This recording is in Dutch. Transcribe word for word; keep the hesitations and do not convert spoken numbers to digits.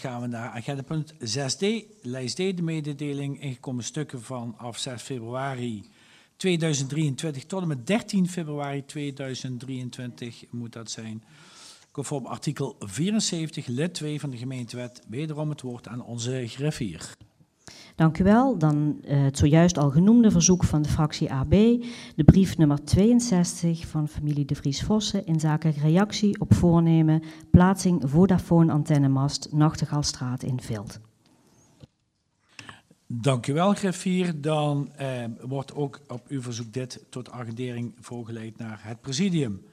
Gaan we naar agenda punt zes D, lijst D, de mededeling ingekomen stukken vanaf zes februari tweeduizend drieëntwintig tot en met dertien februari tweeduizend drieëntwintig moet dat zijn. Conform artikel vierenzeventig lid twee van de gemeentewet wederom het woord aan onze griffier. Dank u wel. Dan uh, het zojuist al genoemde verzoek van de fractie A B, de brief nummer tweeënzestig van familie De Vries-Vossen in zaken reactie op voornemen plaatsing Vodafone-antennemast Nachtegaalstraat in Vilt. Dank u wel, griffier. Dan eh, wordt ook op uw verzoek dit tot agendering voorgeleid naar het presidium.